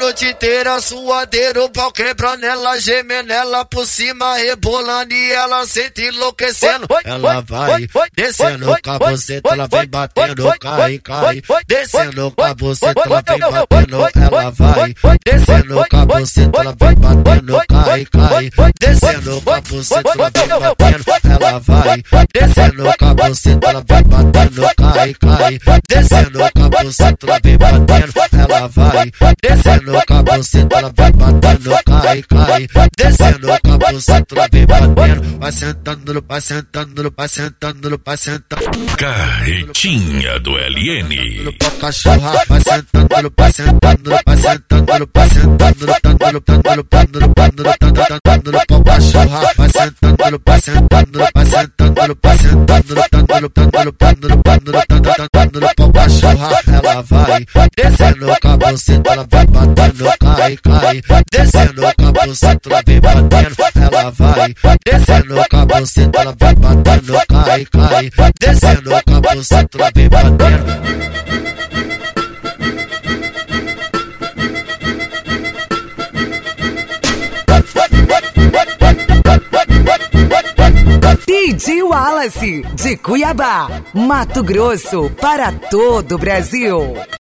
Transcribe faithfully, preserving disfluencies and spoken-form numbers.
noite inteira suadeiro, pau quebrando, ela gemendo, ela por cima rebolando e ela sente enlouquecendo. Ela vai descendo com a buceta, ela vem batendo, cai, cai. Descendo com a buceta, ela vem batendo, ela vai descendo com a buceta, ela vem batendo, cai, cai. Descendo com a buceta, ela vem batendo, ela vai descendo com a buceta, ela vem batendo, cai, cai. Descendo com a buceta, ela vem batendo, ela vai descendo com a buceta, ela vem batendo, cai, cai. Descendo com a buceta, ela vem batendo, vai sentando, vai sentando, vai sentando, vai sentando. Carretinha do L N. Cachorra, vai sentando, vai sentando, vai sentando, vai sentando, tando, tando, tando, tando, tando, tando, pau cachorra, vai sentando, vai sentando, vai sentando, vai sentando, tando, tando, tando, tando, tando, tando, pau cachorra, ela vai descendo com a buceta, ela vai batendo, cai, cai. Descendo com a buceta, ela vem batendo, ela vai descendo com a buceta, ela vai batendo, cai, cai. Descendo com a buceta, ela vem batendo. D J Wallace, de Cuiabá, Mato Grosso, para todo o Brasil.